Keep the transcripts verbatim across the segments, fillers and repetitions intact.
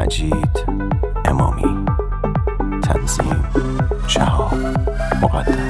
مجید امامی، تنظیم شهاب مقدم.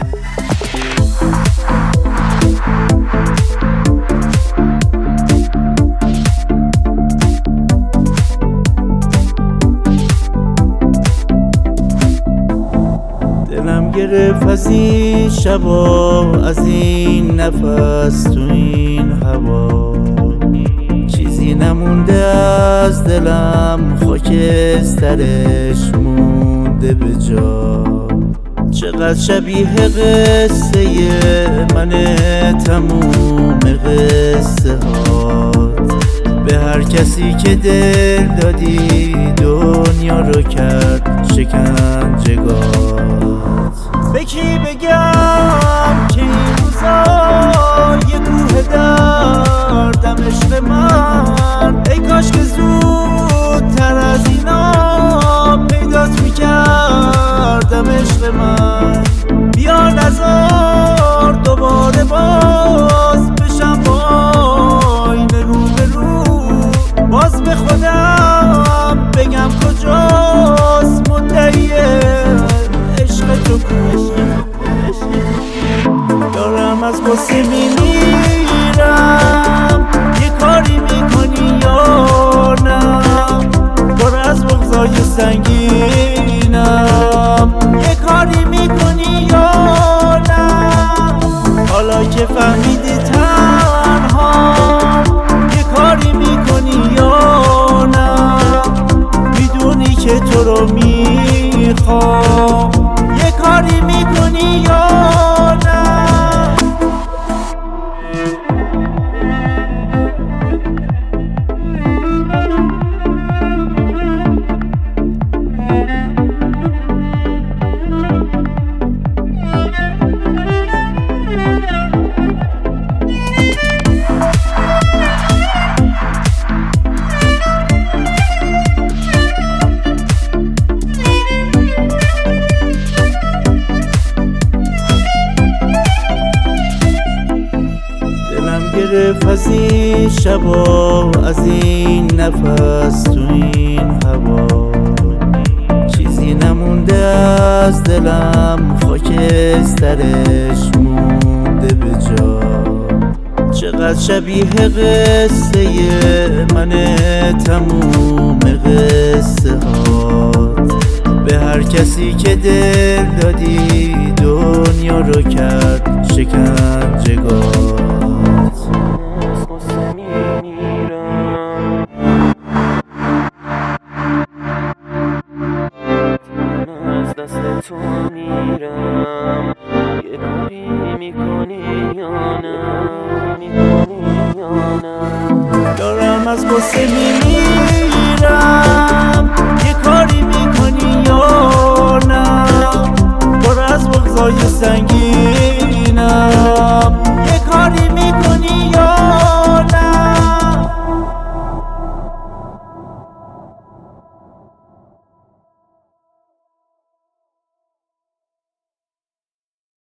دلم گرفت از این شبا، از این نفس تو این هوا، چیزی نمونده از دلم، خاکسترش مونده به جا. چقدر شبیه قصه من تموم قصه هات، به هر کسی که دل دادی دنیا رو کرد شکنجه‌گاه. به کی بگم که این روزا یه کوه دردم عشق من، ای کاش که زودتر از اینا پیدات میکردم عشق من. بیا نزار دوباره باز بشم با آینه رو به رو، باز به خودم بگم کجاست مدعی عشق تو کو. دارم از غصه میمیرم، یه کاری میکنی یا نه؟ پر از بغضای سنگینم، یه کاری میکنی یا نه؟ حالا که فهمیدی تنها، یه کاری میکنی یا نه؟ میدونی که تو رو میخوام، یه کاری میکنی یا نه؟ گرفت از این شبا، از این نفس تو این هوا، چیزی نمونده از دلم، خاکسترش مونده به جا. چقدر شبیه قصه من تموم قصه هات، به هر کسی که دل دادی دنیا رو کرد شکنجه‌گاه. دست تو میرم، یه کاری میکنی یا نه؟ میکنی یا نه؟ دارم از غصه میمیرم،